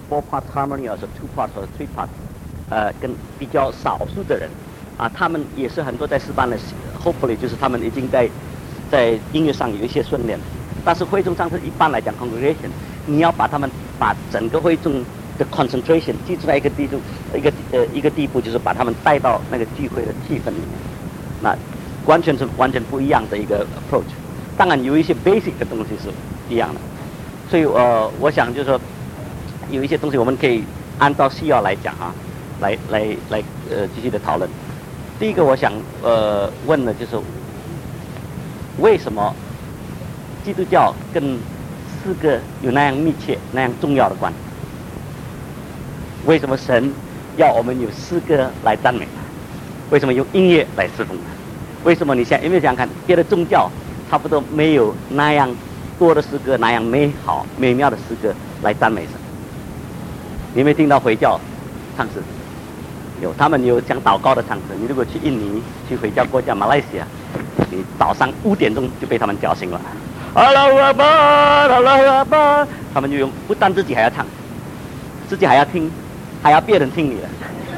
4-part harmony， 或者 2-part 或者 3-part， 跟比较少数的人，他们也是很多在师班的 ，hopefully 就是他们已经在音乐上有一些训练，但是会众唱诗一般来讲 congregation， 你要把他们把整个会众的 concentration 记住在一个地步，就是把他们带到那个聚会的气氛里面，那完全不一样的一个 approach。当然有一些 basic 的东西是一样的，所以我想就是说有一些东西我们可以按照需要来讲来继续的讨论。第一个我想问的就是为什么基督教跟诗歌有那样密切、那样重要的关系？为什么神要我们有诗歌来赞美他？为什么用音乐来侍奉他？为什么你有没有想想看，别的宗教差不多没有那样多的诗歌，那样美妙的诗歌来赞美神？你有没有听到回教唱诗？有，他们有讲祷告的唱诗。你如果去印尼、去回教国家马来西亚，你早上5点钟就被他们叫醒了。阿拉阿巴，阿拉阿巴，他们就用，不但自己还要唱，自己还要听，还要别人听你的。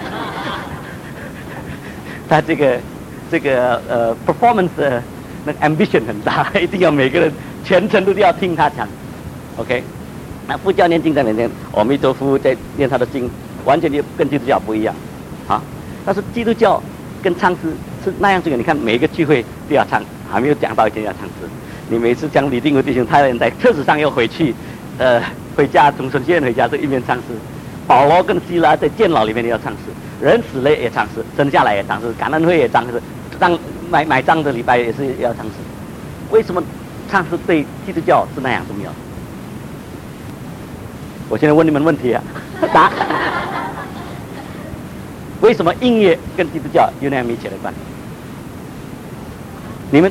他这个performance 的那个 ambition 很大，一定要每个人全程都要听他讲。OK， 那佛教念经在念阿弥陀佛，在念他的经，完全就跟基督教不一样。但是基督教跟唱诗是那样子的，你看每一个聚会都要唱，还没有讲到一天要唱诗。你每次讲李定国弟兄，他人在车子上要回去，回家从神学院回家，这一面唱诗。保罗跟希拉在监牢里面也要唱诗，人死了也唱诗，生下来也唱诗，感恩会也唱诗，买账的礼拜也是要唱诗。为什么唱诗对基督教是那样重要？我现在问你们问题答。为什么音乐跟基督教有那样密切的关系？你们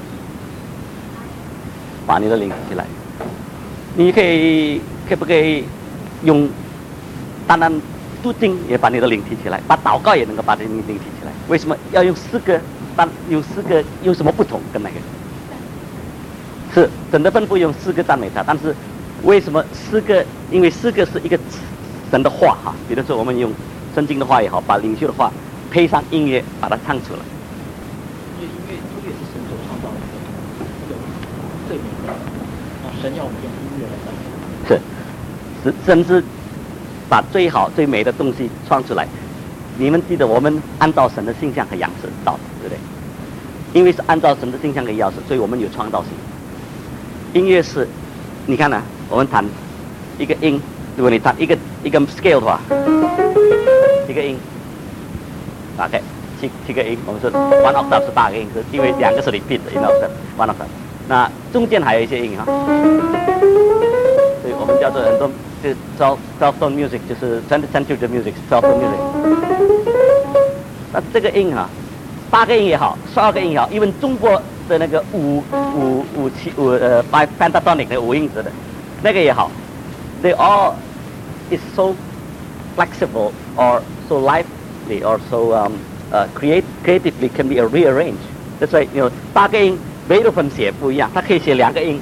把你的灵提起来。你可不可以用单单读经也把你的灵提起来，把祷告也能够把你的灵提起来？为什么要用诗歌？用诗歌有什么不同？跟那个是真的吩咐用诗歌赞美他，但是为什么诗歌？因为诗歌是一个神的话比如说我们用圣经的话也好，把领袖的话配上音乐，把它唱出来。 音乐是神所创造的一个最美的，神要我们用音乐来赞美。 是甚至把最好最美的东西创出来。你们记得我们按照神的形象和样式造的，对不对？因为是按照神的形象和样式，所以我们有创造性。音乐是，你看我们弹一个音，如果你弹一个 scale 的话。7个音 ，OK， 7个音，我们是 one octave 是8个音，是因为2个是 repeat 的 one octave， 那中间还有一些音所以我们叫做很多就 12 tone music， 就是 20th century 的 music， 12 tone music。那这个音8个音也好，12个音也好，因为中国的那个5 pentatonic 那5音子的那个也好 ，they all is so flexible or so lively or so creatively can be rearranged. That's why 8个音，贝多芬写不一样，他可以写2个音，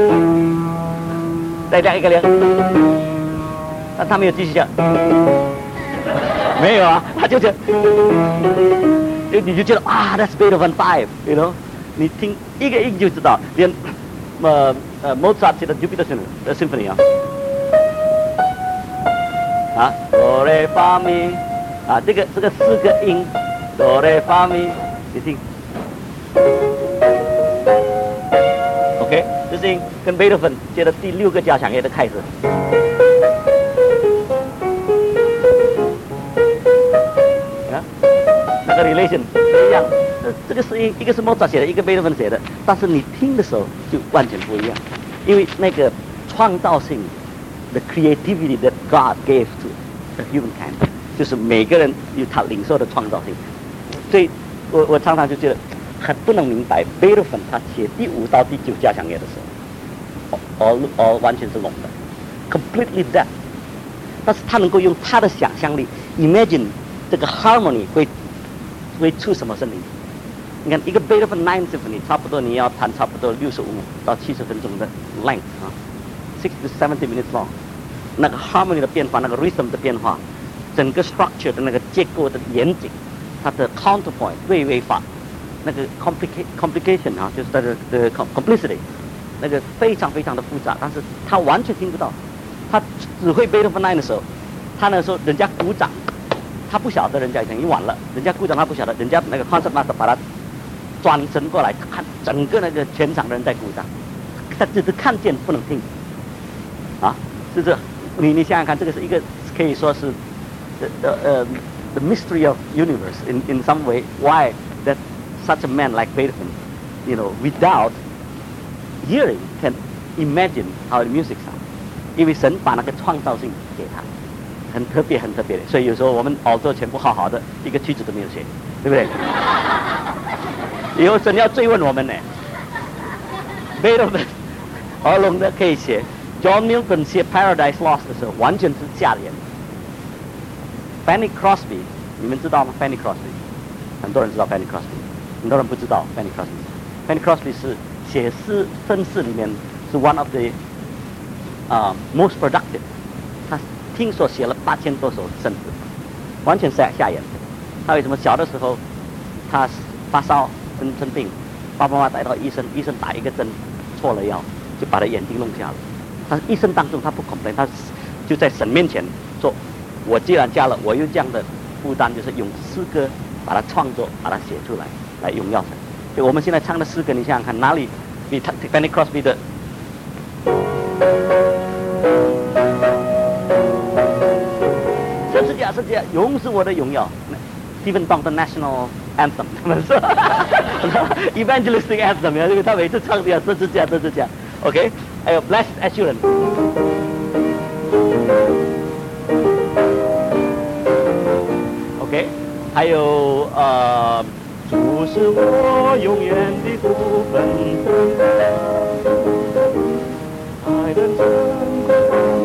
再加一个2，但他没有继续讲，没有他就这，你就觉得that's Beethoven 5， 你听一个音就知道，连Mozart 写的 Jupiter Symphony哆来发咪这个4个音，哆来发咪，你听 ，OK， 这是跟贝多芬写的第6个交响乐的开始。那个 relation 一样，这个是一个是莫扎写的，一个贝多芬写的，但是你听的时候就完全不一样，因为那个创造性。The creativity that God gave to the humankind， 就是每个人有他领受的创造性。所以我常常就觉得很不能明白，贝多芬他写第5到第9交响乐的时候，完全是聋的 ，completely deaf。但是他能够用他的想象力 ，imagine 这个 harmony 会出什么声音？你看一个贝多芬9 symphony， 差不多你要弹差不多65到70分钟的 length 60 to 70 minutes long， 那个 harmony 的变化，那个 rhythm 的变化，整个 structure 的那个结构的严谨，它的 counterpoint 对位法，那个 complication 啊，就是它的complicity， 那个非常非常的复杂，但是他完全听不到。他只会贝多芬9的时候，他那时候人家鼓掌，他不晓得人家已经完了，人家鼓掌他不晓得，人家那个 concert master 把他转身过来看，整个那个全场的人在鼓掌，他只是看见不能听，啊，是这，你想想看，这个是一个可以说是the mystery of universe in some way. Why that such a man like Beethoven, without hearing can imagine how the music sounds. 因为神把那个创造性给他，很特别很特别的，所以有时候我们耳朵全部好好的，一个曲子都没有写，对不对？以后神要追问我们呢。贝多芬耳聋的可以写 ，John Milton 写 Paradise Lost 的时候，完全是瞎眼。Fanny Crosby， 你们知道吗 ？Fanny Crosby， 很多人知道 Fanny Crosby， 很多人不知道 Fanny Crosby。Fanny Crosby 是写诗绅士里面是 one of the。most productive， 他听说写了8000多首圣诗，完全瞎眼。他为什么小的时候他发烧生病，爸爸妈妈带到医生，医生打一个针错了药，就把他眼睛弄瞎了。但是一生当中他不 complain， 他就在神面前说：“我既然瞎了，我有这样的负担，就是用诗歌把它创作，把它写出来，来荣耀神。”所以我们现在唱的诗歌，你想想看，哪里比他 Fanny Crosby 的？十字架永是我的荣耀 ，Stephen Dong 的 National Anthem， 他们说 Evangelistic Anthem， 因为他每次唱的要十字架，OK， 还有 Blessed Assurance，OK， 还有主是我永远的福分，爱的珍贵。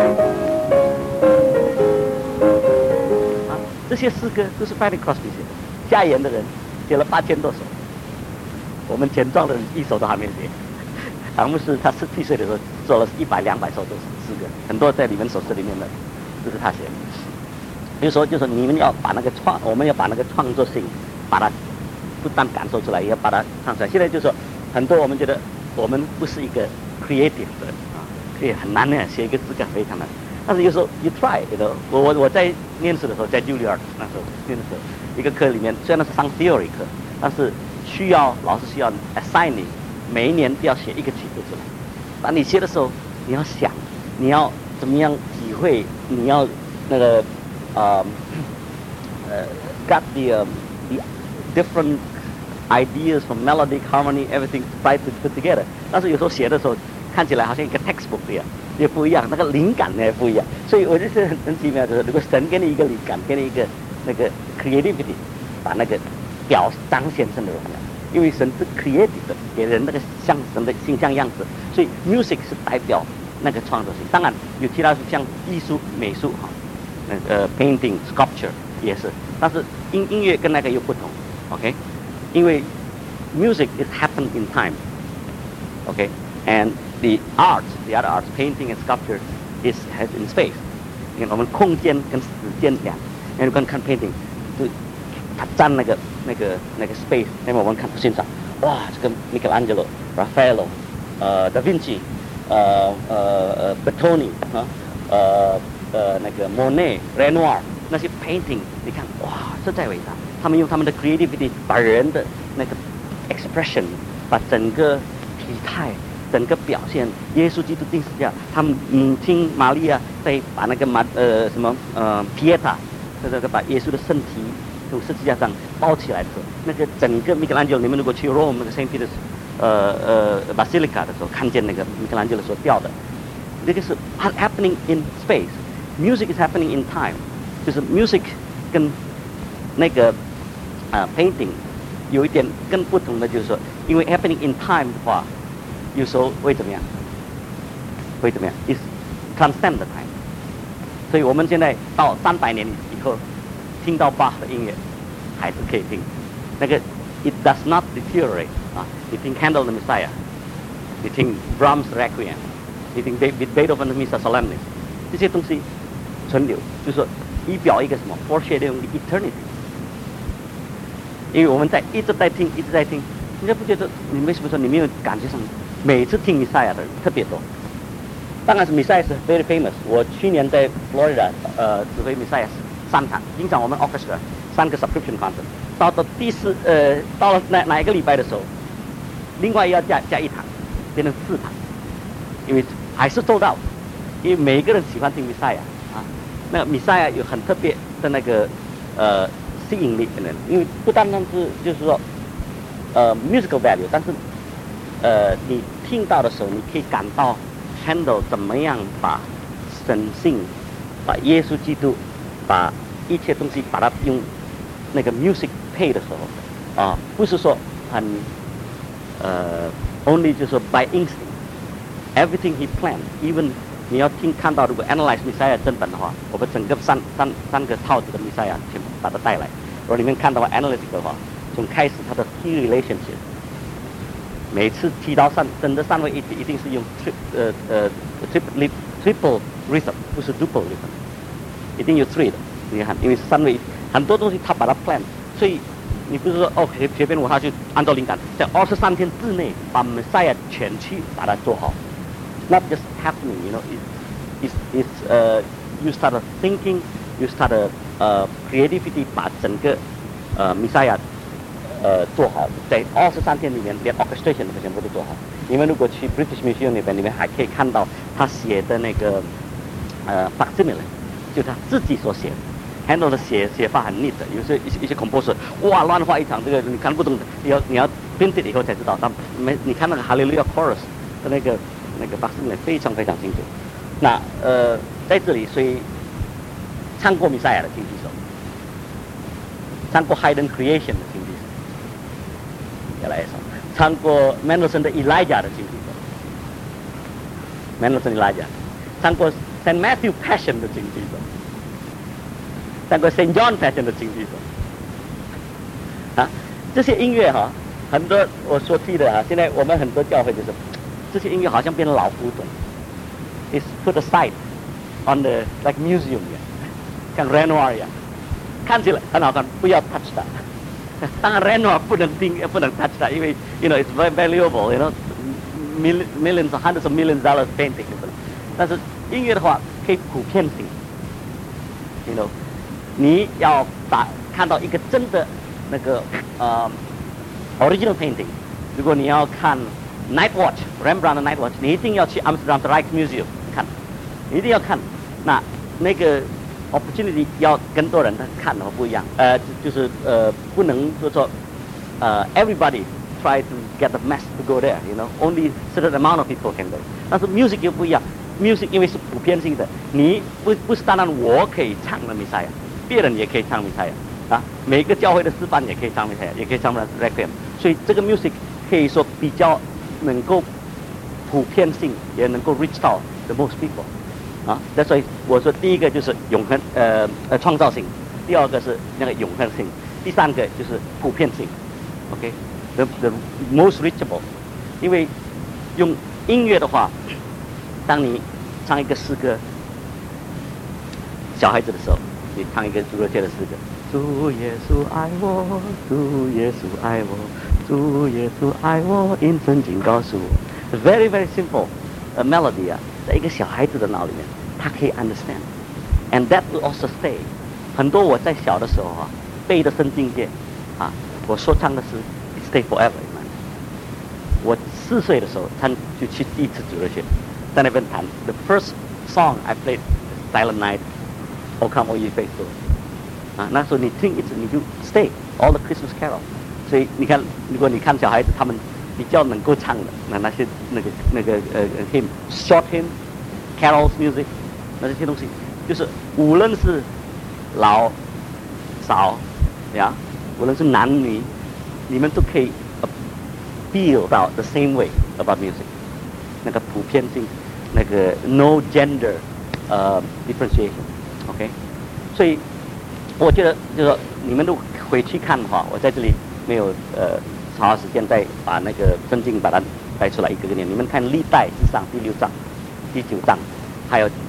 这些诗歌都是 Fanny Crosby 写的，瞎眼的人写了8000多首，我们全庄的人一首都还没写。唐牧师他17岁的时候做了100、200首都是诗歌，很多在你们手诗里面的都是他写的。就说你们要把那个我们要把那个创作性，把它不但感受出来，也要把它唱出来。现在就说很多我们觉得我们不是一个 creative 的啊，很难的写一个诗歌非常难。但是有时候 you try， 我在念书的时候，在 Juilliard 那时候念的时候，一个课里面虽然是上 theory 课，但是老师需要 assign 你每一年都要写一个曲子出来。当你写的时候，你要想，你要怎么样体会，你要那个got the different ideas from melodic harmony everything try to put together。但是有时候写的时候，看起来好像一个 textbook 一样。也不一样，那个灵感也不一样，所以我就是很奇妙，就是如果神给你一个灵感，给你一个那个 creativity， 把那个彰显神的荣耀，因为神是 creative 的，给人那个像神的形象样子，所以 music 是代表那个创作性。当然有其他像艺术、美术哈，painting、sculpture 也是，但是音乐跟那个又不同 ，OK？ 因为 music is happen in time，OK？And the other arts, painting and sculpture, has in space. 你看我们空间跟时间两，你看 painting， 就它占那个 space。那么我们看欣赏，哇，这个 Michelangelo、Raphael、Da Vinci、Bertoni 啊，那个 Monet、Renoir 那些 painting， 你看哇，实在伟大。他们用他们的 creativity 把人的那个 expression， 把整个体态。整个表现，耶稣基督钉十字架，他们母亲玛利亚在把那个Pieta， 这个把耶稣的身体从十字架上包起来的时候，那个整个Michelangelo，你们如果去 Rome 那个 Saint Peter's Basilica 的时候，看见那个Michelangelo所雕的，这个是 happening in space，music is happening in time， 就是 music 跟那个painting 有一点更不同的，就是说，因为 happening in time 的话。有时候会怎么样？is transcend the time。所以我们现在到300年以后，听到巴赫的音乐，还是可以听。那个 it does not deteriorate 啊！你听 Handel 的 Messiah， 你听 Brahms 的 Requiem， 你听 Beethoven 的 Missa Solemnis， 这些东西存留，就是说以表一个什么 foreshadowing eternity。因为我们一直在听，你就不觉得你为什么说你没有感觉上每次听弥赛亚的人特别多？当然是弥赛亚是 very famous。我去年在 Florida 指挥弥赛亚3场，经常我们 orchestra 3个 subscription concert， 到到了哪一个礼拜的时候，另外要加1场，变成4场，因为还是做到，因为每一个人喜欢听弥赛亚啊，那个弥赛亚有很特别的那个吸引力可能，因为不单单是就是说musical value， 但是你听到的时候，你可以感到 Handel 怎么样把神性、把耶稣基督、把一切东西把它用那个 music 配的时候啊，不是说很only 就是说 by instinct，everything he planned，even 你要看到如果 analyze 弥赛亚真本的话，我们整个三个套子的弥赛亚全部把它带来，如果里面看到 analytic 的话，从开始它的 key relationship， 每次提到整个3位一定是用triple rhythm， 不是 double rhythm， 一定有 3的。你看，因为3位很多东西他把它 plan， 所以你不是说哦随便他就按照灵感，在23天之内把弥赛亚全曲把它做好。Not just happening, you know. You start thinking, you start creativity， 把整个弥赛亚做好，在23天里面，连 orchestration 都全部都做好。你们如果去 British Museum 那边，你们还可以看到他写的那个facsimile， 就他自己所写的。Handel 的写法很 neat， 有一些 composer， 哇，乱画一场，这个你看不懂的，你要 print 以后才知道。但你看那个 Hallelujah Chorus 的那个 facsimile 非常非常清楚。那在这里，所以唱过弥赛亚的请举手，唱过 Haydn Creation 的请举手，再来一首，唱过 Mendelssohn 的 Elijah 的请举手 ，Mendelssohn Elijah， 唱过 Saint Matthew Passion 的请举手，唱过 Saint John Passion 的请举手。啊，这些音乐哈，很多我所提的啊，现在我们很多教会就是这些音乐好像变成老古董。Is put aside on the like museum 一样，像 Renoir 一样，看起来很好看，不要 touch 它。当然 Renoir 不能 touch 它，因为 you know it's very valuable，you know millions hundreds of millions dollars painting。但是音乐的话可以普遍性 ，you know， 你要看到一个真的那个original painting， 如果你要看 Night Watch Rembrandt 的 Night Watch， 你一定要去 Amsterdam Rijksmuseum 看，你一定要看。那个 opportunity 要更多人看的话不一样，就是不能就说everybody try to get the mass to go there，you know only certain amount of people can go。但是 music 又不一样 ，music 因为是普遍性的，你不是单单我可以唱的弥赛亚，别人也可以唱弥赛亚啊，每个教会的诗班也可以唱弥赛亚，也可以唱 Requiem， 所以这个 music 可以说比较能够普遍性，也能够 reach 到 the most people， 啊，那所以我说第一个就是永恒创造性，第二个是那个永恒性，第三个就是普遍性 ，OK，the most reachable， 因为用音乐的话，当你唱一个诗歌，小孩子的时候，你唱一个主日学的诗歌，主耶稣爱我，主耶稣爱我。主耶稣爱我，因圣经告诉我 ，very very simple melody 啊，在一个小孩子的脑里面，他可以 understand，and that will also stay。很多我在小的时候啊，背的圣经节啊，我说唱的是 stay forever。我4岁的时候，就去第一次主日学，在那边弹 the first song I played Silent Night，O Come All Ye Faithful， 啊，那时候你听一次你就 stay all the Christmas carol。所以你看，如果你看小孩子，他们比较能够唱的那些hymn short hymn、carols music， 那这些东西，就是无论是老少呀，无论是男女，你们都可以 feel 到 the same way about music， 那个普遍性，那个 no gender differentiation，OK， 所以我觉得就是说，你们都回去看的话，我在这里。没有长时间再把那个圣经把它带出来一个个念。你们看历代之上第6章、第9章，还有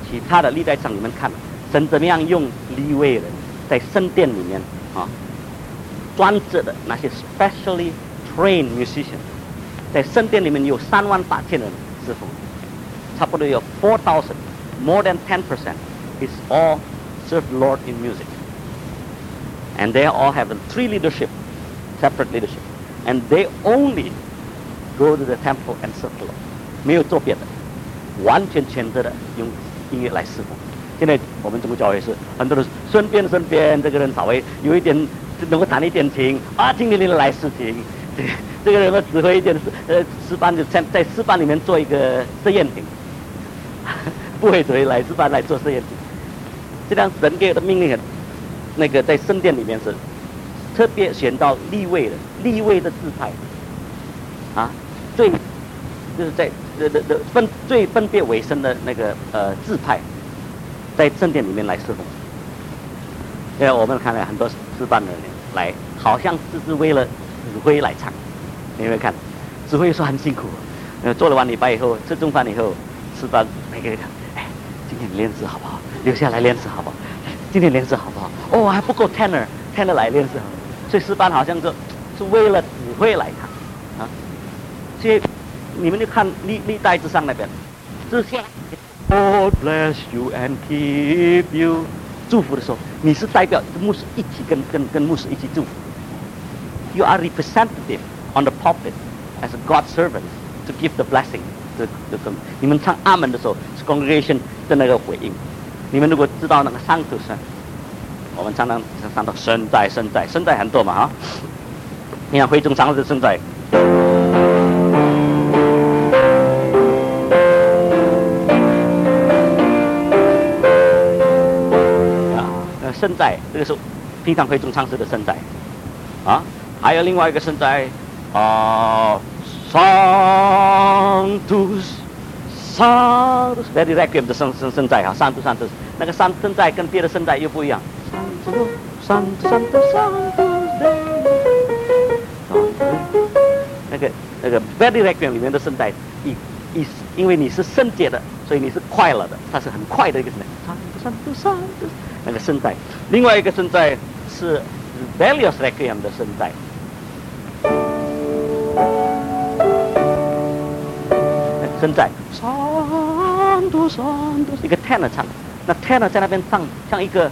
其他的历代章里面看，神怎么样用利未人在圣殿里面专职的那些 specially trained musicians， 在圣殿里面有38000人侍奉，差不多有4,000 more than 10% is all serve the Lord in music. And they all have 3 leadership, separate leadership. And they only go to the temple and serve the Lord. 没有做别的，完全全责的用音乐来侍奉。现在我们中国教会是很多人身边这个人稍微有一点能够弹一点琴啊，今天来试琴。这个人呢指挥一点诗班就在诗班里面做一个试验品，不会指挥来诗班来做试验品。这样神给的命令很那个在圣殿里面是特别选到利未的支派啊，就是在最分别为圣的那个支派，在圣殿里面来侍奉。因为我们看了很多诗班的人来，好像是为了指挥来唱。你有没有看？指挥说很辛苦，做了完礼拜以后，吃中饭以后，诗班每个人讲，哎，今天练诗好不好？留下来练诗好不好？今天练诗好不好？哦，还不够 tenor 来练诗好。所以诗班好像是为了指挥来唱啊。所以你们就看历代之上那边，之下 God bless you and keep you， 祝福的时候，你是代表牧师一起跟牧师一起祝福。You are representative on the pulpit as a God servant to give the blessing。你们唱阿门的时候，是 congregation 的那个回应。你们如果知道那个Sanctus，我们常常到圣在很多嘛哈。你看会众唱的圣在。圣在这个是平常会众唱诗的圣在啊，还有另外一个圣在Sanctus very requiem 的圣在啊，Sanctus 那个圣在跟别的圣在又不一样。那个 very requiem 里面的圣在，因为你是圣洁的，所以你是快乐的，它是很快的一个圣在。那个圣在，另外一个圣在是 Rebellious Requiem 的圣在。圣在，Sanctus 一个 tenor 唱，那 tenor 在那边唱，像一个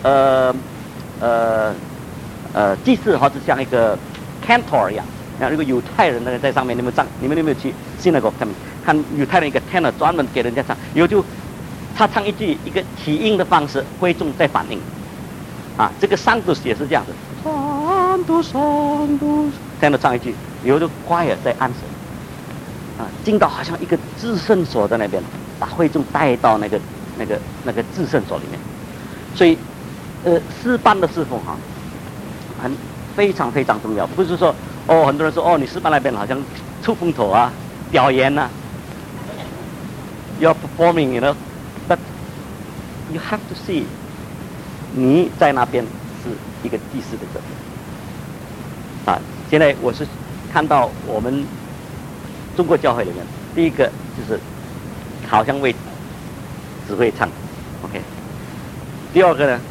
祭司或者像一个 cantor 一样。像一个犹太人那个在上面，你们有没有去 synagogue 他们看犹太人一个 tenor 专门给人家唱，以后就。他唱一句一个起音的方式，会众在反应，啊，这个Sanctus也是这样子，Sanctus，听到唱一句，以后就choir在按手，啊，进到好像一个至圣所在那边，把会众带到那个至圣所里面，所以，诗班的侍奉哈，非常非常重要，不是说哦，很多人说哦，你诗班那边好像出风头啊，表演啊 ，you're performing， you know。But you have to see， 你在那边是一个祭司的角色。啊，现在我是看到我们中国教会里面，第一个就是好像为只会唱 ，OK。第二个呢，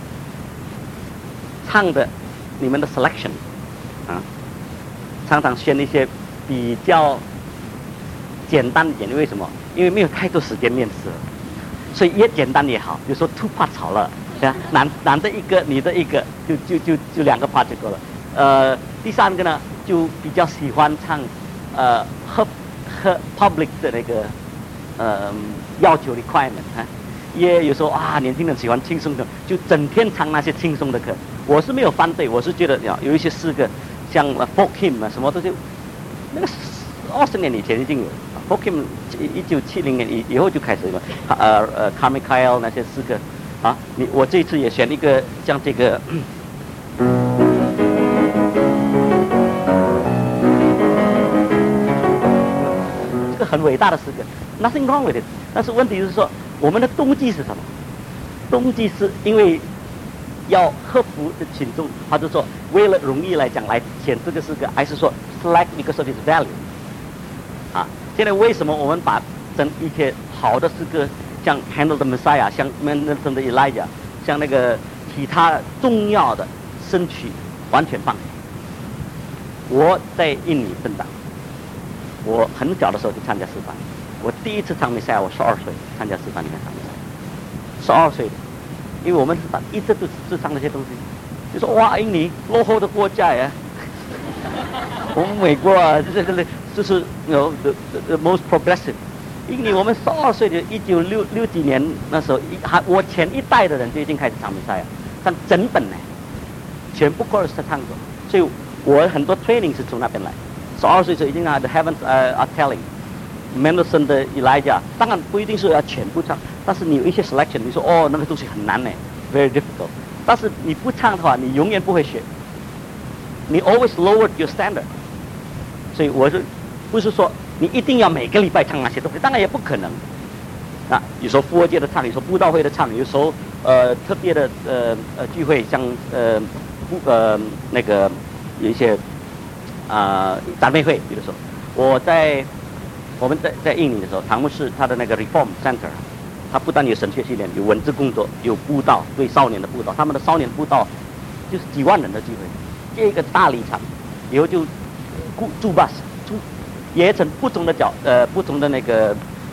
唱的你们的 selection， 啊，常常选一些比较简单一点，为什么？因为没有太多时间练诗了。所以越简单越好，比如说 2 parts 好了，对吧？男的一个，女的一个，就2个 part 就够了。第三个呢，就比较喜欢唱和 public 的那个要求 requirement 啊，也有时候啊，年轻人喜欢轻松的，就整天唱那些轻松的歌。我是没有反对，我是觉得有一些诗歌，像 folk hymn 啊，什么都是那个20年以前已经有。folk hymn 1970年以后就开始了，Carmichael 那些诗歌啊，我这一次也选一个像这个，这个很伟大的诗歌 ，nothing wrong with it。但是问题是说，我们的动机是什么？动机是因为要克服的群众，或者说为了容易来讲来选这个诗歌，还是说 select because of its value？ 啊，现在为什么我们把一些好的诗歌像 Handel 的 Messiah， 像 Mendelssohn 的 Elijah， 像那个其他重要的神曲完全放弃。我在印尼生长，我很小的时候就参加诗班。我第一次唱 Messiah， 我12岁参加诗班里面唱 Messiah， 12岁的，因为我们诗班一直都只唱那些东西，就说哇，印尼落后的国家呀，我们美国啊，就是the most progressive。印尼我们12岁的1960几年那时候，我前一代的人就已经开始唱 Messiah， 唱整本呢，全部 chorus 唱过，所以我很多 training 是从那边来。12岁就已经The Heavens Are Telling。Mendelssohn 的 Elijah， 当然不一定是要全部唱，但是你有一些 selection， 你说哦那个东西很难呢 ，very difficult。但是你不唱的话，你永远不会学，你 always lowered your standard。所以我是不是说你一定要每个礼拜唱那些东西？当然也不可能。啊，有时候复活节的唱，有时候布道会的唱，有时候特别的聚会，像那个有一些赞美会，比如说我们在印尼的时候，唐牧师他的那个 Reform Center， 他不但有神学系列，有文字工作，有布道，对少年的布道，他们的少年布道就是几万人的聚会，建一个大礼场，以后就驻 bus 也成不同的不同的那个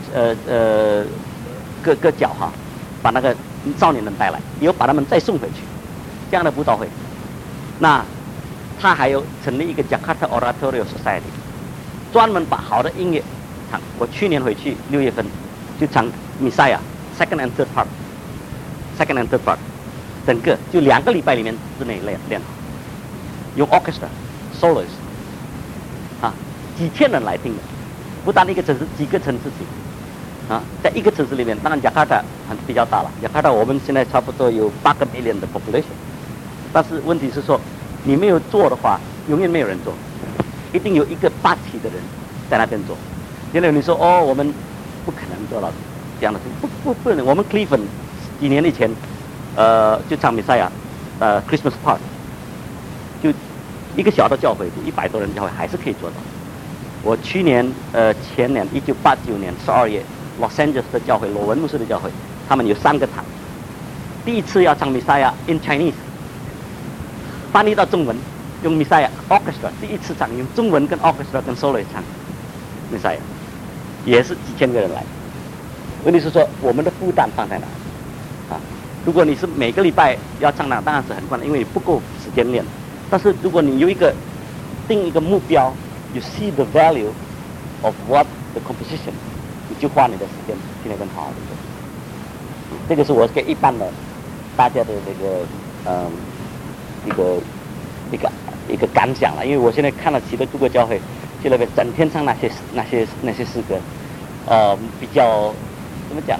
各角哈，把那个少年人带来，以后把他们再送回去，这样的布道会。那他还有成立一个 Jakarta Oratorio Society， 专门把好的音乐唱。我去年回去6月份就唱 Messiah second and third part， 整个就2个礼拜里面之内练好，用 orchestra soloist 啊，几千人来听的，不单一个城市，几个城市听啊，在一个城市里面，当然雅加达比较大了，雅加达我们现在差不多有8个 million 的 population， 但是问题是说你没有做的话，永远没有人做，一定有一个霸气的人在那边做。因为你说哦，我们不可能做到这样的事情，不能。我们 Cleveland 几年以前，就唱 Messiah， Christmas Park， 就一个小的教会，就100多人教会，还是可以做到。我去年前年1989年12月 ，Los Angeles 的教会，罗文牧师的教会，他们有3个堂，第一次要唱 Messiah in Chinese， 翻译到中文，用 Messiah Orchestra， 第一次唱用中文跟 Orchestra 跟 Solo 唱 Messiah。也是几千个人来，问题是说我们的负担放在哪？啊，如果你是每个礼拜要唱那，当然是很困难，因为你不够时间练。但是如果你有定一个目标 ，you see the value of what the composition， 你就花你的时间去那边好好的做。这个是我给一般的大家的一个感想了，因为我现在看了许多诸国教会。去那边整天唱那些诗歌，比较怎么讲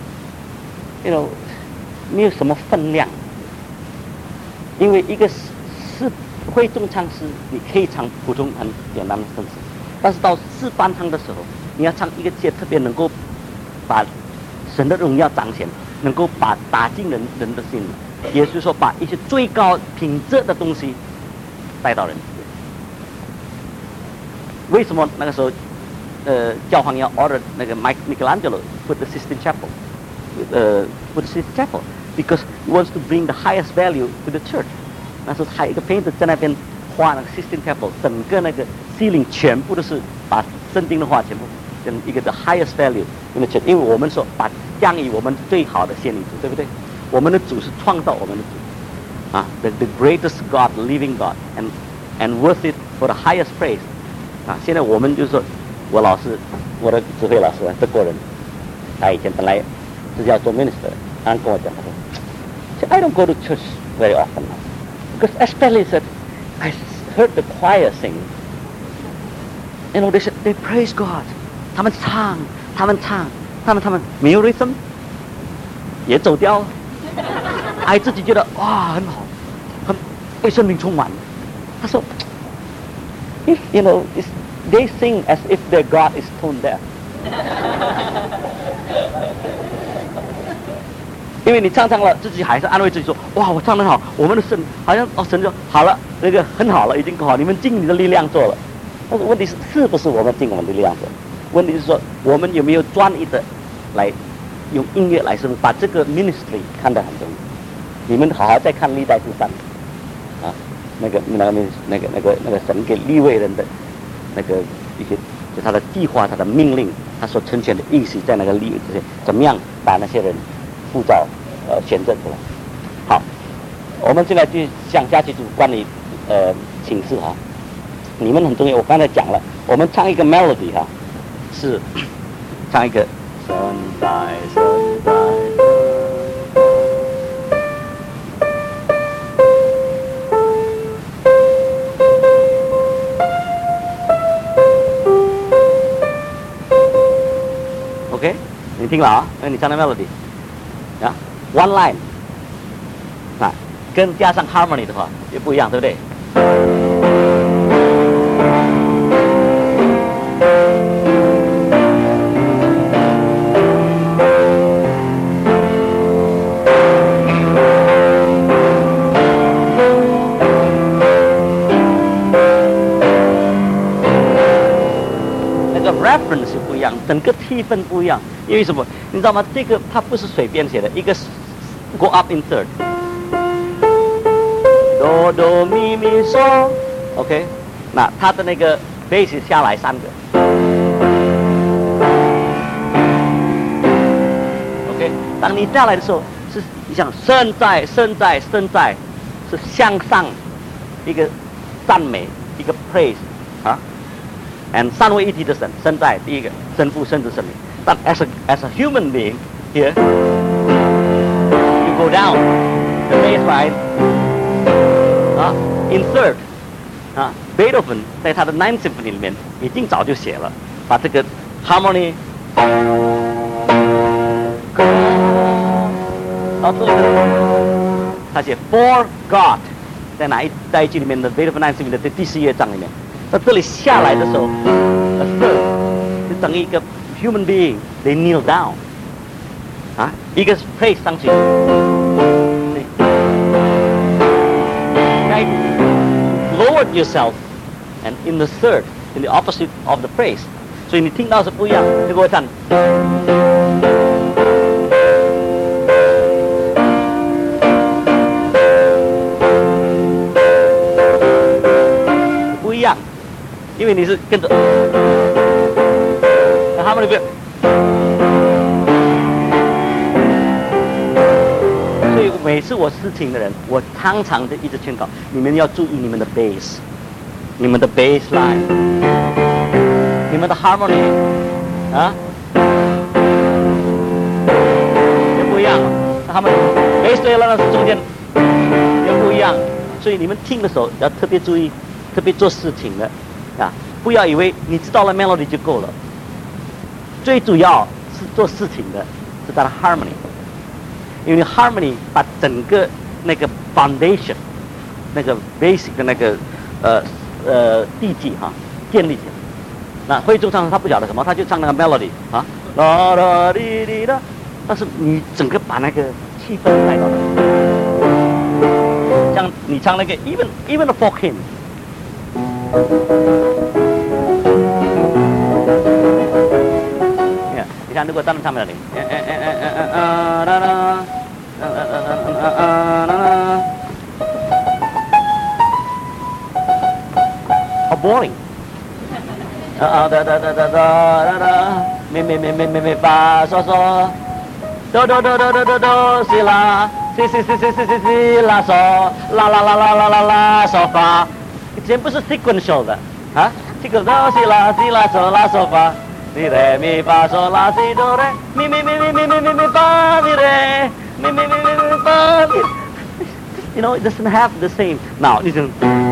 没有什么分量。因为一个是会众唱诗，你可以唱普通很简单的圣诗，但是到诗班唱的时候，你要唱一些特别能够把神的荣耀彰显，能够打进人的心，也就是说把一些最高品质的东西带到人。为什么那个时候，教皇要 order 那个 Michelangelo put the Sistine Chapel，put the Sistine Chapel because he wants to bring the highest value to the church。那时候还有一个 painter 在那边画那个 Sistine Chapel， 整个那个 ceiling 全部都是把圣经的画全部跟一个 the highest value in the church。因为我们说把降以我们最好的先理主，对不对？我们的主是创造我们的主，啊 ，the greatest God, living God, and worth it for the highest praise。啊，现在我们就是说，我的指挥老师德国人，他以前本来是要做 minister， 他跟我讲说 ，I don't go to church very often because especially that I heard the choir sing, they said they praise God， 他们唱没有 rhythm， 也走调，哎自己觉得哇很好，很被生命充满。他说。If they sing as if their God is tone deaf。因为你唱了，自己还是安慰自己说：“哇，我唱得好，我们的神好像神就好了，那个很好了，已经好，你们尽你的力量做了。”但是问题是不是我们尽我们的力量做？问题是说我们有没有专一的来用音乐来生，把这个 ministry 看得很重要。你们好好再看历代志上，啊，那个神给利未人的那个一些，就他的计划、他的命令、他所呈现的意思，在那个利未这些，怎么样把那些人塑造显证出来？好，我们现在就向下去就关于请示哈，你们很重要。我刚才讲了，我们唱一个 melody 哈，是唱一个神在神在。OK， 你听了啊？那你唱的 melody 啊 ，one line 啊，跟加上 harmony 的话也不一样，对不对？reference 不一样，整个气氛不一样，因为什么？你知道吗？这个它不是随便写的，一个 go up in third， do do mi mi so， OK， 那它的那个 bass 下来3个 ，OK， 当你下来的时候，是你想身在是向上一个赞美，一个 praise 啊。And 三位一体的神，身在第一个神父、圣子、圣灵。但 as a human being here, you go down the bass line 啊 in third 啊 Beethoven 在他的 Ninth Symphony 里面已经早就写了，把这个 harmony 到这里他写 For God 在一句里面的 Beethoven Ninth Symphony 的第4乐章里面。到这里下来的时候 ，a third 就等于一个 human being they kneel down， 啊，一个 praise 上去，right lowered yourself and in the third in the opposite of the praise， 所以你听到是不一样。你给我唱。不一样。因为你是跟着，那他们那边，所以每次我侍听的人，我常常的一直劝告你们要注意你们的 bass， 你们的 bass line， 你们的 harmony， 啊，也不一样。他们 bass line 中间也不一样，所以你们听的时候要特别注意，特别做事情的。啊，不要以为你知道了 melody 就够了，最主要是做事情的是它的 harmony， 因为 harmony 把整个那个 foundation， 那个 basic 的那个地基哈建立起来。那会中唱他不晓得什么，他就唱那个 melody 啊，啦啦滴滴啦，但是你整个把那个气氛带到了，像你唱那个 even the folk hymn。你看，如果当唱melody， how boring， 咪发嗦嗦，哆西啦，西啦嗦，啦嗦发。全部是 sequential 的啊，这个哆西啦嗦啦嗦发，咪来咪发嗦啦西哆来，咪发咪来，咪发咪 ，you know it doesn't have the same. Now listen.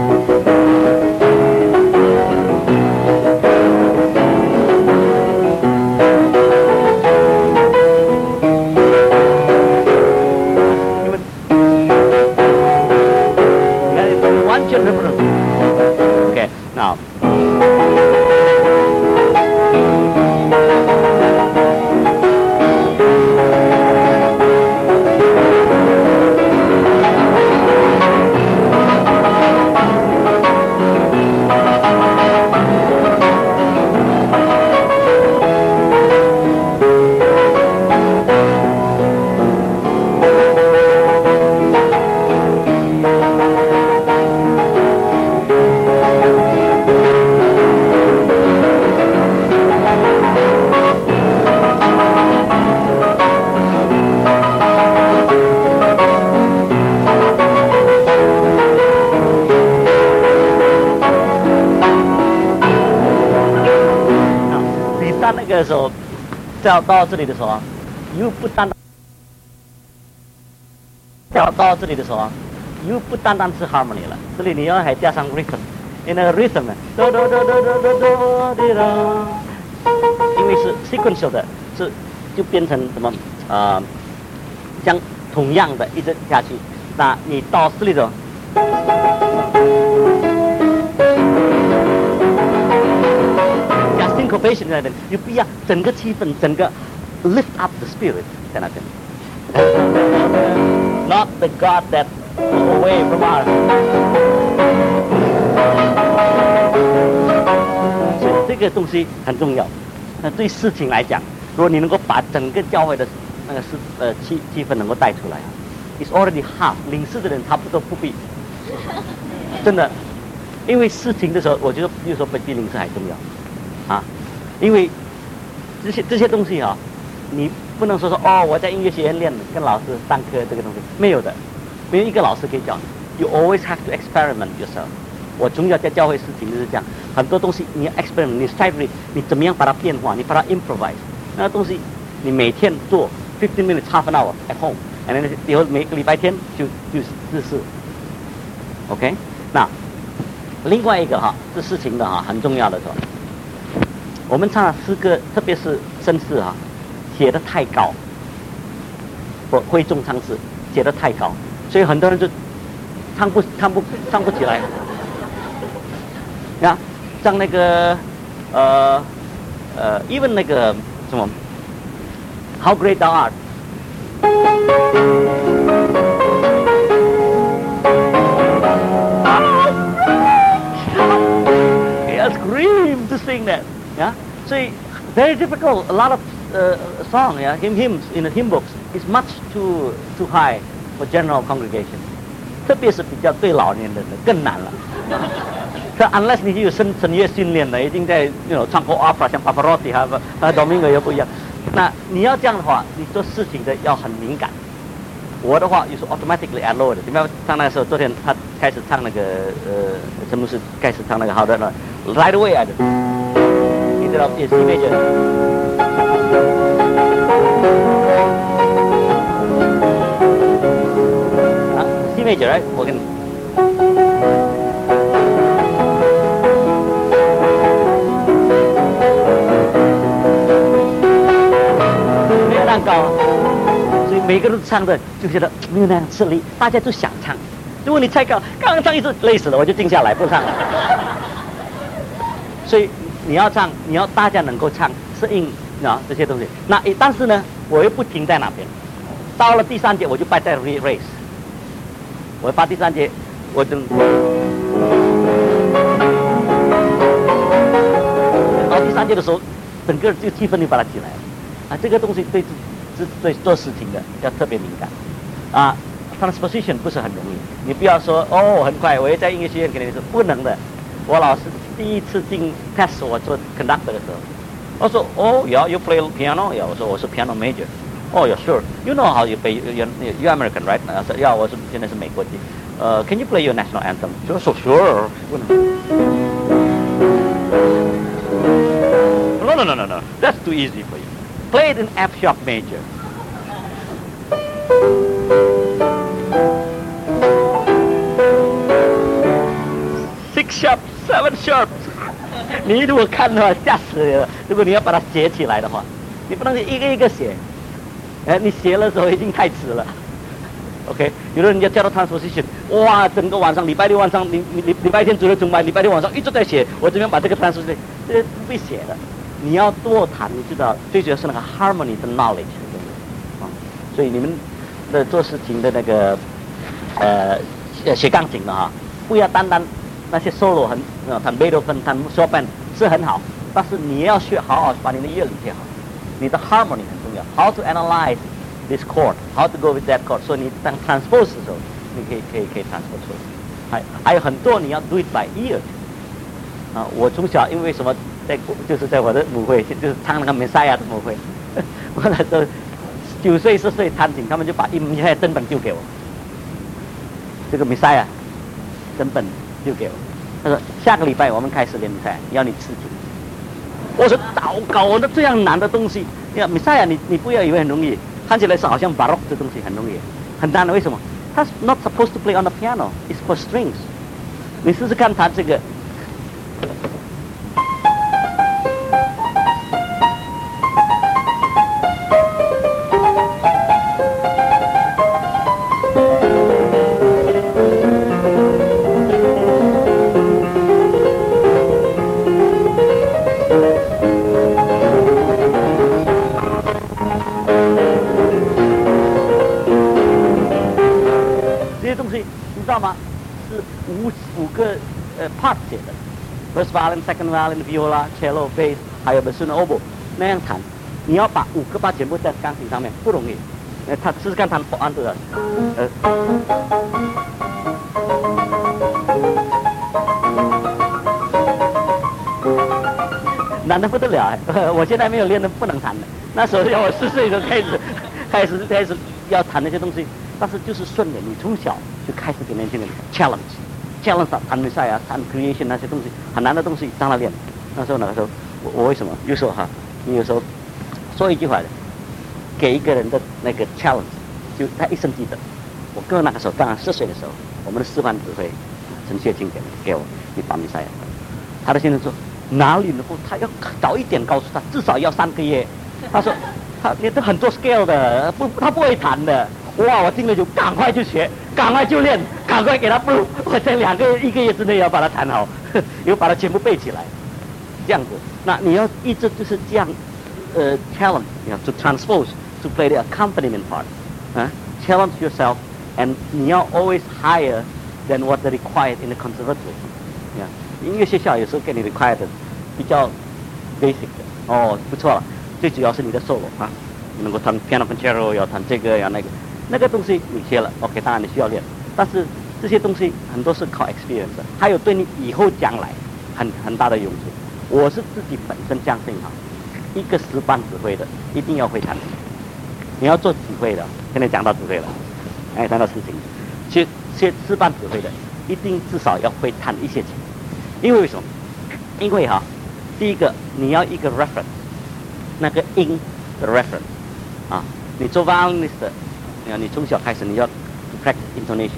Okay, now. 个时候，到这里的时候啊，又不单单到这里的时候啊，又不单单是 harmony 了，这里你要还加上 rhythm， 因为那个 rhythm 呢，哆哆哆哆哆哆哆滴啦，因为是 sequential 的，就变成什么像同样的一直下去，那你到这里的。syncopation 在那边，你不要整个气氛，整个 lift up the spirit 在那边。Not the God that away from us。所以这个东西很重要。那对事情来讲，如果你能够把整个教会的那个气氛能够带出来 ，it's already half。领事的人差不多不必，真的，因为事情的时候，我觉得比如说比领事还重要。因为这些东西你不能说哦，我在音乐学院练的，跟老师上课这个东西没有的，没有一个老师可以教你。You always have to experiment yourself。我从小在教会事情就是这样，很多东西你要 experiment， 你 try， 你怎么样把它变化，你把它 improvise。那个东西你每天做15 minutes half an hour at home，and then 以后每个礼拜天就是日式。OK， 那另外一个这事情的很重要的时候。我们唱的诗歌，特别是绅士写得太高，会众唱诗写得太高，所以很多人就唱不起来。呀，像那个even 那个什么 ，How Great Thou Art。He screamed to sing that. Yeah, so very difficult. A lot of song, hymns in the hymn books is much too high for general congregation. 特别是比较对老年人的更难了。Unless 你有声乐训练的，已经在唱过 opera， 像 Pavarotti 和 Domingo 又不一样。那你要这样的话，你做事情的要很敏感。我的话就是 automatically I lowered。你要唱那个时候，昨天他开始唱那个陈牧师开始唱那个好的了 ，right away I did.Instead of C major. C major, right? 我跟你。没有那样高，所以每个人唱的就觉得没有那样吃力，大家都想唱。如果你太高，刚唱一次累死了，我就静下来不唱了。所以。你要唱，你要大家能够唱适应这些东西。但是呢，我又不停在那边。到了第3节，我就拜在 raise。我把第3节，我等到第3节的时候，整个就气氛就把它起来了。这个东西对做事情的要特别敏感。transposition 不是很容易。你不要说很快，我也在音乐学院跟你说不能的。我老师第一次进 test 我做 conductor 的时候，我说yeah, you play piano? Yeah, 我是 piano major. Yeah, sure. You know how you play? You're American, right? 我说 yeah, 我是现在是美国籍。Can you play your national anthem? 就说 sure. No. That's too easy for you. Play it in F sharp major. Sharp, 7 sharp， 你如果看的话吓死了。如果你要把它写起来的话，你不能一个一个写，你写的时候已经太迟了。OK， 有的人家叫到 transposition， 哇，整个晚上，礼拜六晚上，礼拜天主日崇拜，礼拜六晚上一直在写，我怎么样把这个 transposition， 这不会写的。你要多弹，你知道，最主要是那个 harmony 的 knowledge， 所以你们的做事情的那个学钢琴的不要单单。那些 solo 弹贝多芬、弹肖邦是很好，但是你要好好把你的乐理学好，你的 harmony 很重要。How to analyze this chord, how to go with that chord。所以你当 transpose 的时候，你可以 transpose 出来。还有很多你要 do it by ear。我从小因为什么就是在我的母会，就是唱那个 Messiah 的母会，我那时候9岁10岁弹琴，他们就把音乐真本丢给我，这个 Messiah 真本。就给我，他说下个礼拜我们开始练比赛，要你刺青。 我说糟糕，我的这样难的东西，Messiah 你不要以为很容易，看起来是好像 Baroque 的东西很容易，很难的。为什么？它 not supposed to play on the piano, it's for strings。你试试看它这个。知道吗？是五个part 写的 ，first violin, second violin, viola, cello, bass， 还有 bassoon, oboe 那样弹。你要把5个 part 全部在钢琴上面不容易。他试试看弹 for under， 难得不得了我现在没有练的不能弹的。那时候要我4岁就开始要弹那些东西，但是就是顺着你从小就开始给年轻人 challenge 弹Messiah弹 creation 那些东西很难的东西让他练。那时候我为什么有时候你有时候说一句话，给一个人的那个 challenge， 就他一生记得。我哥那个时候当然4岁的时候，我们的示范指挥陈学清给我一把Messiah，他的先生说哪里能够，他要早一点告诉他，至少要3个月。他说你都很多 scale 的，他不会弹的。哇！我听了就赶快就学，赶快就练，赶快给他布。我在1个月之内要把它弹好，又把它全部背起来，这样子。那你要一直就是这样challenge， to transpose to play the accompaniment part， challenge yourself， and 你要 always higher than what they required in the conservatory。音乐学校有时候给你 required 的比较 basic 的，不错了。最主要是你的 solo 你能够弹 piano concerto， 要弹这个要那个东西你学了 ，OK， 当然你需要练，但是这些东西很多是靠 experience 的，还有对你以后将来很大的用处。我是自己本身相信一个示范指挥的一定要会弹，你要做指挥的，现在讲到指挥了，谈到事情，其实示范指挥的一定至少要会弹一些琴，因为什么？因为第一个你要一个 reference， 那个音的 reference，你做 violinist 的，你从小开始你要 practice intonation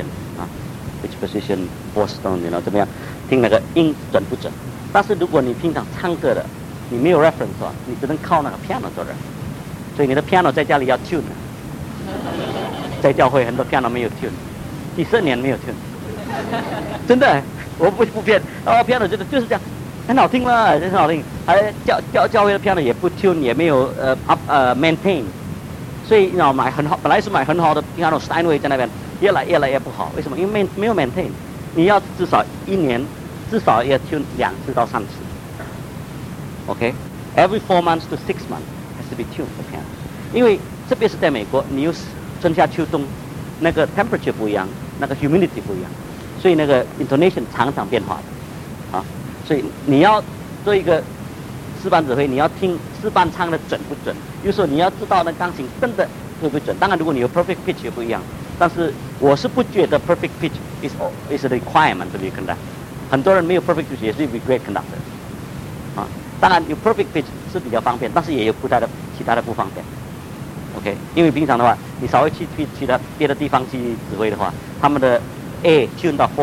which position fourth tone， 怎么样，听那个音准不准？但是如果你平常唱歌的，你没有 reference 你只能靠那个 piano 做人，所以你的 piano 在家里要 tune， 在教会很多 piano 没有 tune， 几十年没有 tune， 真的，我不骗，piano 就是这样。很好听嘛，很好听。还教会的 piano 也不 tune， 也没有maintain， 所以买很好，本来是买很好的 piano Steinway 在那边，越来越不好。为什么？因为没有 maintain， 你要至少1年，至少要 tune 2次到3次。OK，every 4 months to 6 months has to be tuned for piano。因为特别是在美国，你有春夏秋冬，那个 temperature 不一样，那个 humidity 不一样，所以那个 intonation 常常变化的。所以你要做一个示范指挥，你要听示范唱的准不准？有时候你要知道那钢琴真的会不会准。当然，如果你有 perfect pitch 也不一样。但是我是不觉得 perfect pitch is a requirement to be a conductor。很多人没有 perfect pitch 也是 be great conductor。当然有 perfect pitch 是比较方便，但是也有其他的不方便。OK， 因为平常的话，你稍微去别的地方去指挥的话，他们的 A tune 到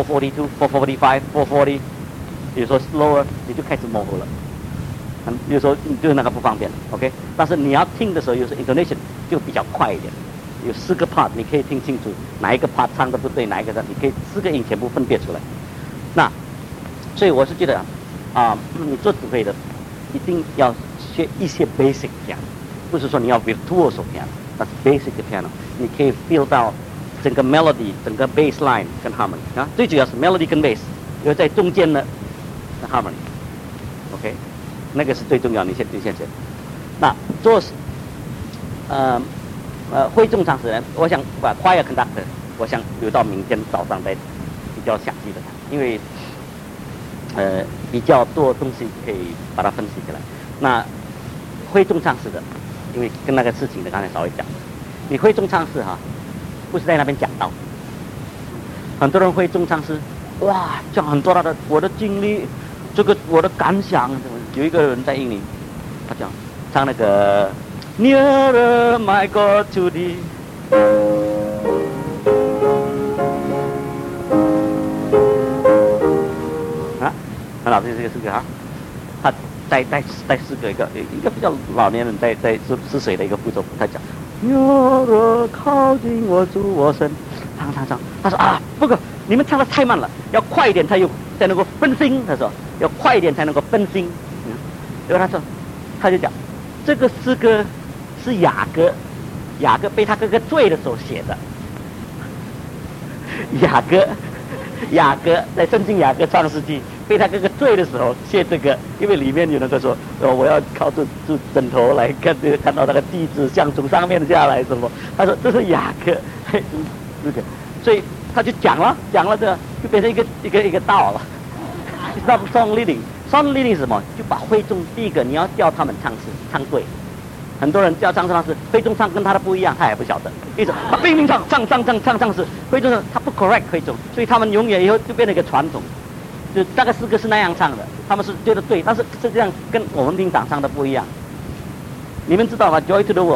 442、445、440。比如说 slower， 你就开始模糊了，有时候就是那个不方便 ，OK。但是你要听的时候，有时候 intonation 就比较快一点，有4个 part， 你可以听清楚哪一个 part 唱的不对，哪一个你可以4个音全部分别出来。那所以我是觉得你做指挥的一定要学一些 basic piano， 不是说你要 virtuoso piano， 但是 basic 的 piano， 你可以 feel 到整个 melody、整个 bass line 跟 harmony 最主要是 melody 跟 bass， 有在中间的。harmony，OK， 那个是最重要的。你先学。那做会中唱诗人，我想把 choir conductor， 我想留到明天早上再比较详细的谈，因为比较多东西可以把它分析起来。那会中唱诗的，因为跟那个事情的刚才稍微讲，你会中唱诗不是在那边讲到，很多人会中唱诗，哇，讲很多我的经历。这个我的感想，有一个人在印尼， 他讲唱那个 Nearer My God to Thee。很老师这个诗歌哈，他带诗歌一个比较老年人在是谁的一个副奏，他讲，有若靠近我主我神，唱，他说啊，不过你们唱的太慢了，要快一点才能够分心，他说要快一点才能够分心，因为他就讲，这个诗歌是雅各被他哥哥醉的时候写的，雅各在圣经雅各创世纪被他哥哥醉的时候写这个，因为里面有那个说，我要靠住枕头来看到那个地质像从上面下来什么，他说这是雅各，这个，所以他就讲了这就变成一个道了。It's not song leading 是什么？就把会众第一个你要叫他们唱诗唱对。很多人叫唱诗，会众唱跟他的不一样，他也不晓得。一直他拼命唱诗，会众他不 correct 会众，所以他们永远以后就变成一个传统，就那个诗歌是那样唱的，他们是觉得对，但是实际上跟我们平常唱的不一样。你们知道吗 ？Joy to the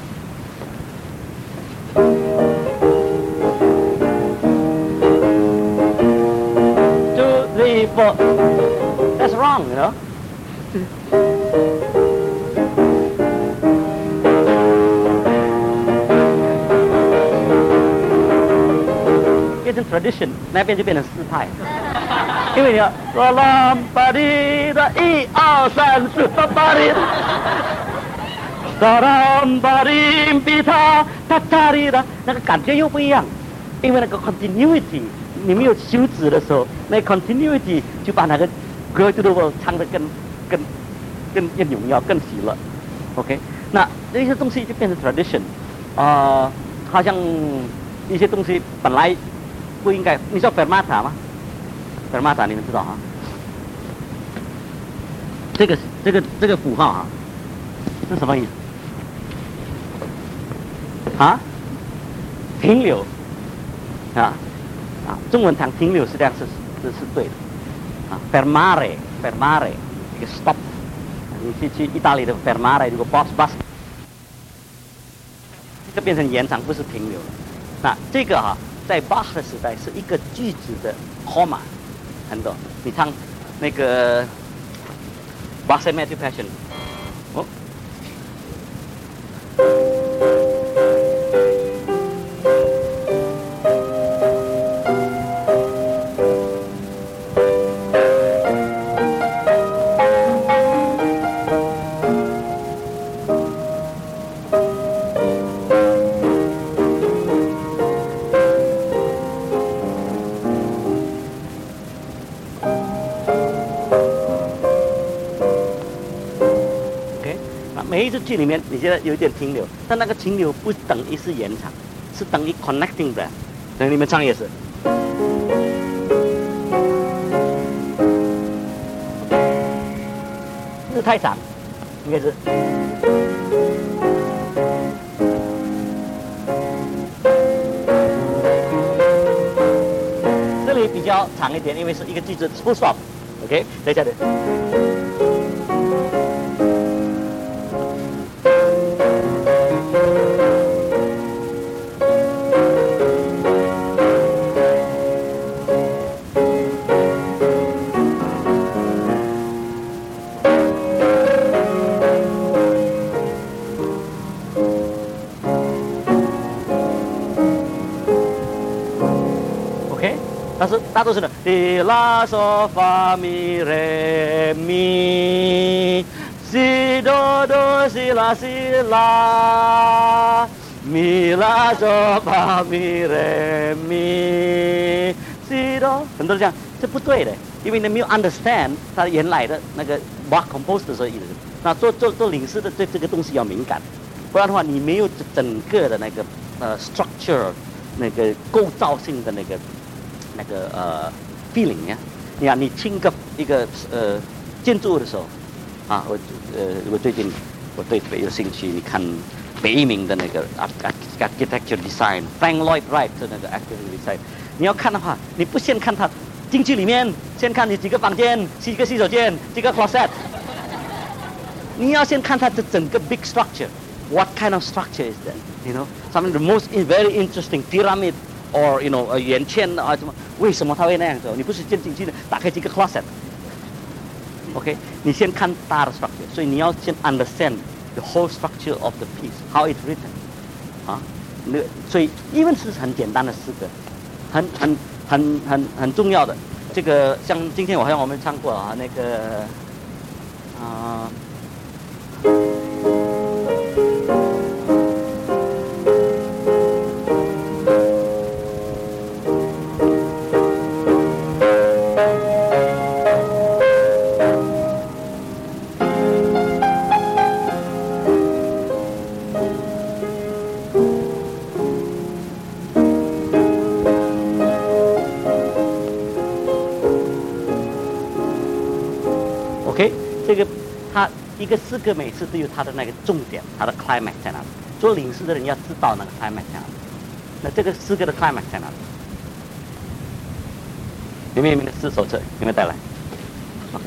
world。2, 3, 4 That's wrong, you know. 变成 tradition， 那边就变成诗派，因为你要啦啦巴滴的1、2、3、4，巴巴滴，哒啦巴滴比他哒哒滴的，那个感觉又不一样，因为那个 continuity， 你没有休止的时候，那 continuity 就把那个 Glory to the World 唱得更荣耀、更喜乐。OK， 那这些东西就变成 tradition， 好像一些东西本来不应该。你知道 fermata 吗 ？fermata 你们知道哈？这个符号哈，是什么意思？啊？停留啊，中文讲停留实际上是对的啊。fermare 一个 stop， 你去意大利的 fermare 如果 bus， 这变成延长，不是停留了。那这个哈，在巴赫的时代是一个句子的 comma， 很多。你唱那个 Basse Matthew Passion， 哦。每一次句里面，你觉得有一点停留，但那个停留不等于是延长，是等于 connecting 的。等你们唱也是。这太长，应该是。这里比较长一点，因为是一个句子 full stop。OK， 等一下的。大多数的di la so fa mi re mi si do do si la mi la so fa mi re mi si do， 很多人讲这不对的，因为你没有 understand 他原来的那个 Bach compose 的时候意思。那做领诗的对这个东西要敏感，不然的话你没有整个的那个structure 那个构造性的那个feeling 呀，你看你听一个建筑物的时候，啊，我最近我对特别有兴趣，你看北一名的那个 architecture design，Frank Lloyd Wright 的那个 architecture design， 你要看的话，你不先看它进去里面，先看你几个房间，几个洗手间，几个 closet， 你要先看它的整个 big structure. What kind of structure is that? You know, some of the most very interesting pyramid or圆圈啊什么？为什么它会那样走？你不是先进去的，打开这个 closet。OK， 你先看大的 structure， 所以你要先 understand the whole structure of the piece, how it's written。啊，所以even 是很简单的诗歌，很重要的。这个像今天好像我们唱过啊，那个OK， 这个它一个诗歌每次都有它的那个重点，它的 climax 在哪里？做领诗的人要知道那个 climax 在哪里。那这个诗歌的 climax 在哪里？里面的诗手册有没有带来 ？OK。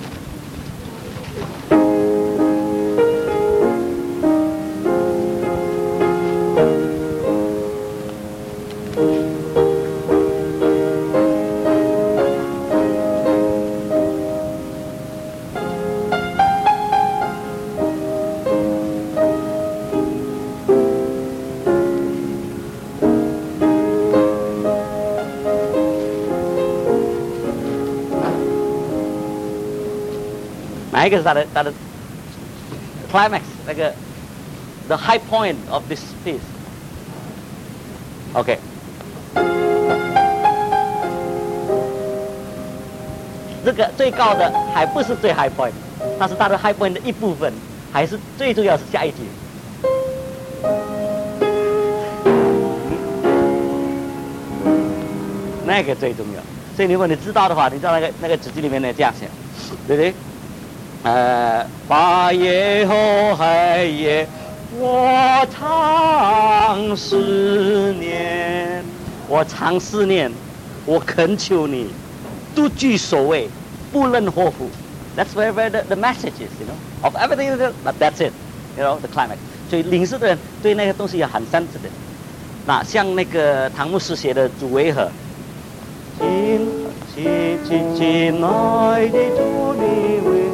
哪一个是它的 climax 那个 the high point of this piece？ OK， 这个最高的还不是最 high point， 它是它的 high point 的一部分，还是最重要是下一句。那个最重要，所以如果你知道的话，你知道那个纸记里面呢这样写，对不对？八夜后黑夜，我常思念，我常思念，我恳求你，独居首位，不论祸福。That's where the message is, of everything. But that's it, the climax. 所以领事的人对那个东西也很sensitive。那像那个唐牧师写的《主为何》，亲爱的主，你为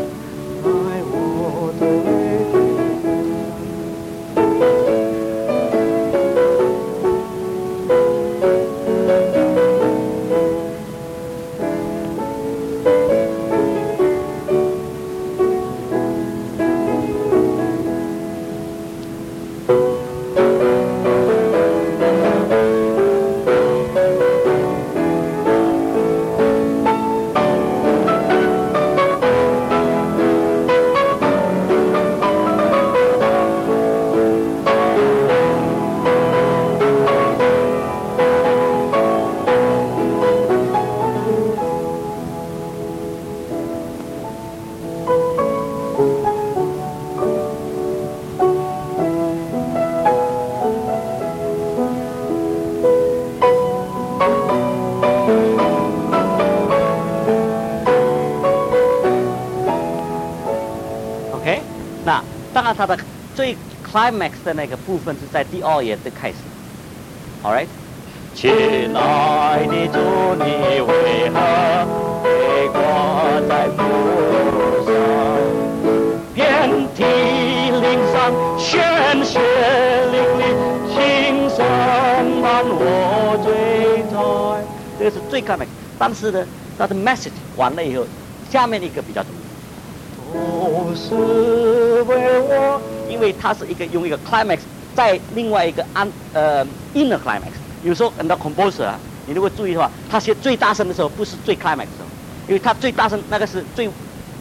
当然，它的最 climax 的那个部分是在第2页的开始 ，all right。亲爱的主，你为何被挂在树上？遍体鳞伤，鲜血淋漓，亲身伴我追在。这个是最 climax， 但是呢，它的 message 完了以后，下面一个比较重要。都是为我，因为它是用一个 climax 在另外一个inner climax。有时候很多 composer 啊，你如果注意的话，他写最大声的时候不是最 climax 的时候，因为他最大声那个是最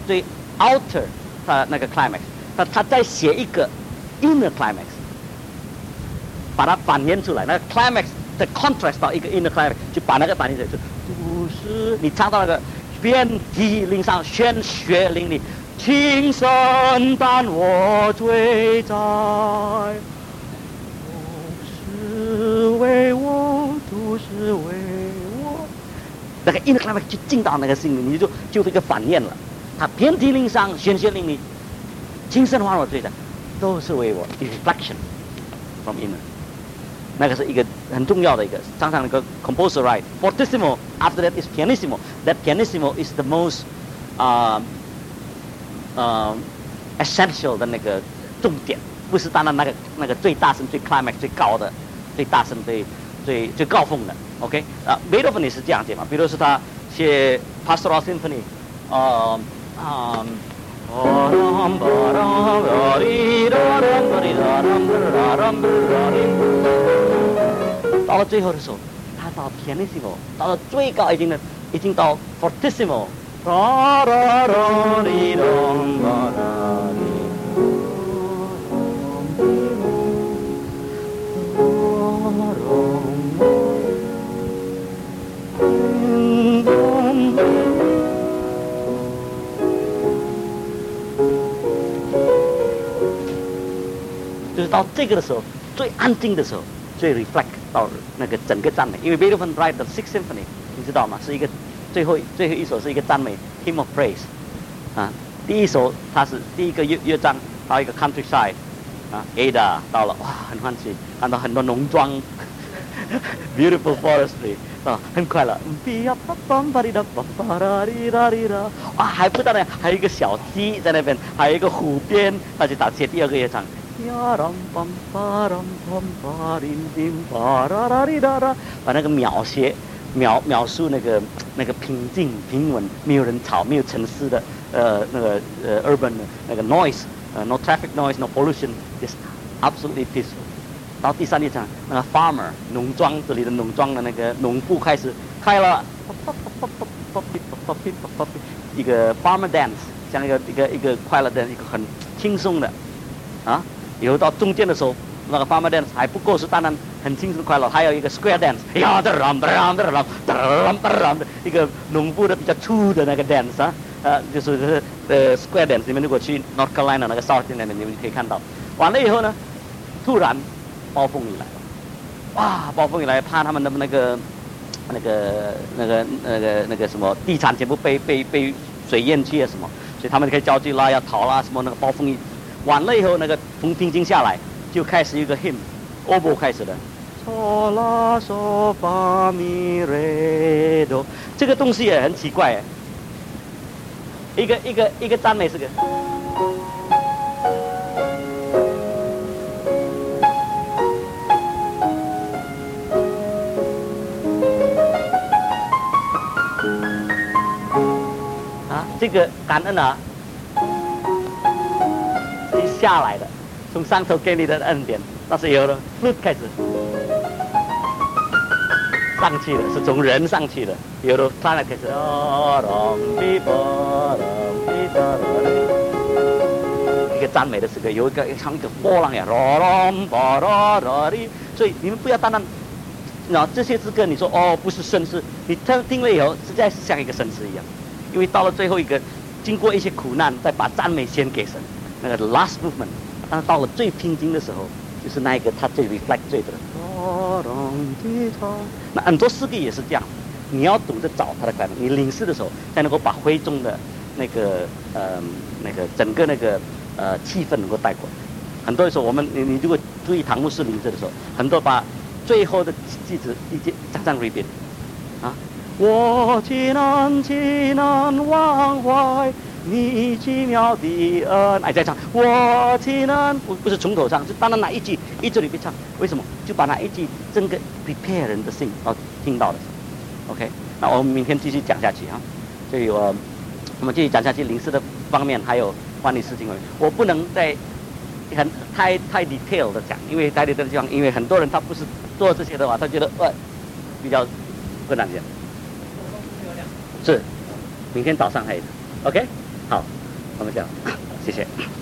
outer 他那个 climax， 他再写一个 inner climax， 把它反映出来，那个 climax 的 contrast 到一个 inner climax， 就把那个反映出来，都是你唱到那个遍体鳞伤，鲜血淋漓。亲身伴我追在，都是为我，都是为我。那个 inner climax 就进到那个心里，你就一个反应了。他遍体鳞伤，鲜血淋漓， 精神化我最的，都是为我 reflection from inner。那个是一个很重要的一个，常常那个 composer right fortissimo after that is pianissimo. That pianissimo is the most essential 的那个重点，不是单单那个最大声、最 climax 最高的、最大声、最高峰的。OK 贝多芬也是这样写嘛，比如说他写 Pastoral Symphony， 到了最后的时候，他到 pianissimo， 到了最高已经到 fortissimo。就是到这个的时候，最安静的时候，最 reflect 到那个整个赞美。因为贝多芬 write the Sixth Symphony， 你知道吗？是一个最后一首是一个赞美 hymn of praise， 第一首它是第一个乐章，到一个 countryside， Ada 到了，哇，很欢喜，看到很多农庄，beautiful forestry， 很快乐，哇，还不到呢，还有一个小溪在那边，还有一个湖边，他就写第二个乐章。把那个描述那个平静平稳，没有人吵，没有城市的那个urban 的那个 noise，no traffic noise， no pollution，just absolutely peaceful。到第三乐章，那个 farmer 农庄这里的农庄的那个农夫开始开了，一个 farmer dance， 像一个快乐的一个很轻松的以后到中间的时候，那个 farmer dance 还不够是单单很轻松快乐，还有一个 square dance， 一个农夫的比较粗的那个 dance 就是square dance。你们如果去 North Carolina 那个 South 那边，你们可以看到。完了以后呢，突然暴风雨来了，哇！暴风雨来，怕他们的那个什么地产全部被水淹去啊什么，所以他们可以着急啦，要逃啦什么那个暴风雨。完了以后，那个风平静下来，就开始一个 hymn，oboe 开始的。嗦啦嗦发咪瑞哆，这个东西也很奇怪一个赞美是个。这个感恩是下来的，从上头给你的恩典，但是有了 flute 开始上去的，是从人上去的，有了 planet 开始，一个赞美的时刻，有一个像一个波浪呀，所以你们不要单单这些诗歌，你说不是绅士，你听了以后实在是像一个绅士一样。因为到了最后一个，经过一些苦难，再把赞美献给神，那个 last movement， 但是到了最平静的时候，就是那一个他最 reflect 最的。那很多诗歌也是这样，你要懂得找他的快乐，你领事的时候才能够把会中的那个整个气氛能够带过来。很多时候你如果注意唐牧师领事的时候，很多把最后的句子常常 repeat 我情难忘怀你奇妙的恩，再唱我情难，不是从头唱，是当然哪一句里面唱，为什么？就把哪一句整个 prepare 人的心听到的时候 ，OK， 那我们明天继续讲下去所以我们继续讲下去领事的方面，还有管理事情，我不能再太 detail 的讲，因为太 detail 的讲，因为很多人他不是做这些的话，他觉得比较困难一点。是，明天早上还有 OK， 好，我们讲，谢谢。